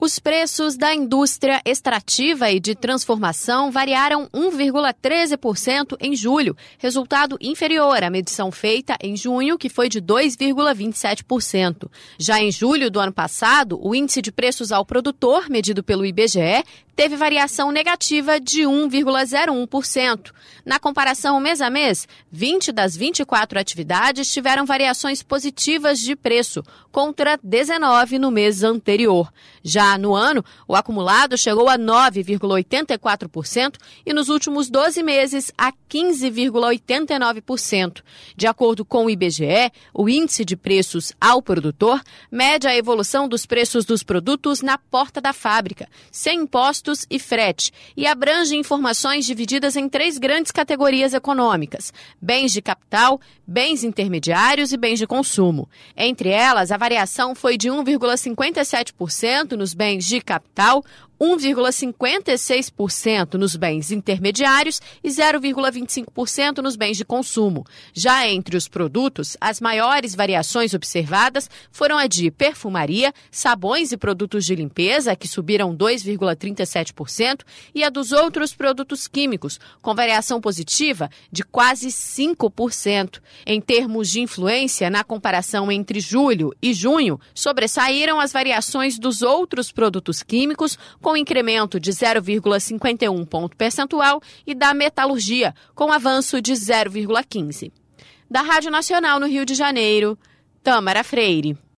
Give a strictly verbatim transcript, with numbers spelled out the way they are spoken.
Os preços da indústria extrativa e de transformação variaram um vírgula treze por cento em julho, resultado inferior à medição feita em junho, que foi de dois vírgula vinte e sete por cento. Já em julho do ano passado, o índice de preços ao produtor, medido pelo I B G E, teve variação negativa de um vírgula zero um por cento. Na comparação mês a mês, vinte das vinte e quatro atividades tiveram variações positivas de preço, contra dezenove no mês anterior. Já no ano, o acumulado chegou a nove vírgula oitenta e quatro por cento e nos últimos doze meses a quinze vírgula oitenta e nove por cento. De acordo com o I B G E, o índice de preços ao produtor mede a evolução dos preços dos produtos na porta da fábrica, sem impostos e frete, e abrange informações divididas em três grandes categorias econômicas: bens de capital, bens intermediários e bens de consumo. Entre elas, a variação foi de um vírgula cinquenta e sete por cento nos bens de capital, um vírgula cinquenta e seis por cento nos bens intermediários e zero vírgula vinte e cinco por cento nos bens de consumo. Já entre os produtos, as maiores variações observadas foram a de perfumaria, sabões e produtos de limpeza, que subiram dois vírgula trinta e sete por cento, e a dos outros produtos químicos, com variação positiva de quase cinco por cento. Em termos de influência, na comparação entre julho e junho, sobressaíram as variações dos outros produtos químicos, com incremento de zero vírgula cinquenta e um ponto percentual, e da metalurgia, com avanço de zero vírgula quinze. Da Rádio Nacional no Rio de Janeiro, Tâmara Freire.